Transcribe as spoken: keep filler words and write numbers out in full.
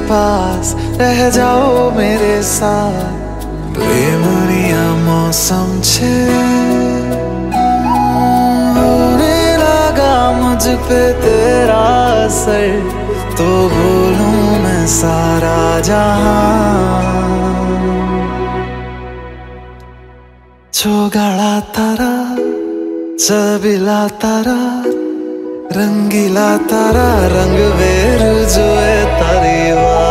पास रह जाओ मेरे साथ। प्रेमनिया मौसम छे होने लगा मुझ पे तेरा असर, तो बोलूं मैं सारा जहां। चौगाड़ा तारा चबिला तारा रंगीला तारा रंग वेर जो है तारी वाह।